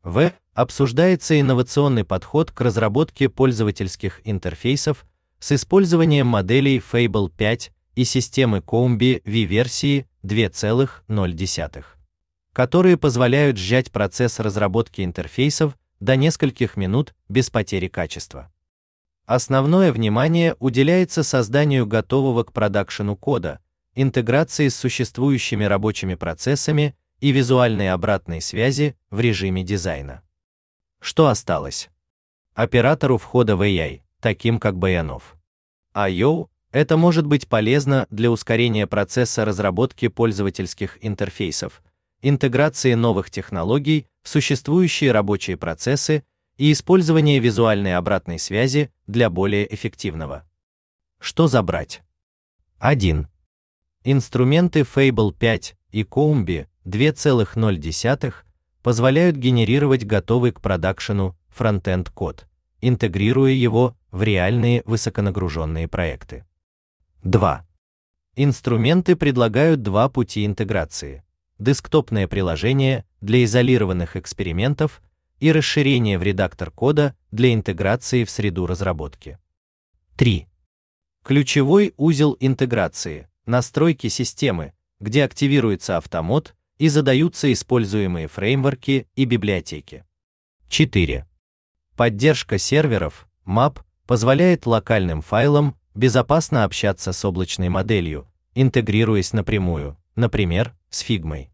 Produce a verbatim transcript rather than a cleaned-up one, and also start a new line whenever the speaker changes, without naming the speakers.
В. Обсуждается инновационный подход к разработке пользовательских интерфейсов с использованием моделей Fable пять и системы Coumbi V версии два целых ноль десятых, которые позволяют сжать процесс разработки интерфейсов до нескольких минут без потери качества. Основное внимание уделяется созданию готового к продакшену кода, интеграции с существующими рабочими процессами и визуальной обратной связи в режиме дизайна. Что осталось? Оператору входа в эй ай, таким как Bayonov. ай о это может быть полезно для ускорения процесса разработки пользовательских интерфейсов, интеграции новых технологий в существующие рабочие процессы и использования визуальной обратной связи для более эффективного. Что забрать? один. Инструменты Fable пять и Coumbi два целых ноль десятых позволяют генерировать готовый к продакшену фронтенд код, интегрируя его в реальные высоконагруженные проекты. два. Инструменты предлагают два пути интеграции: десктопное приложение для изолированных экспериментов и расширение в редактор кода для интеграции в среду разработки. три. Ключевой узел интеграции – настройки системы, где активируется автомод и задаются используемые фреймворки и библиотеки. четыре. Поддержка серверов, map, позволяет локальным файлам безопасно общаться с облачной моделью, интегрируясь напрямую, например, с Figma.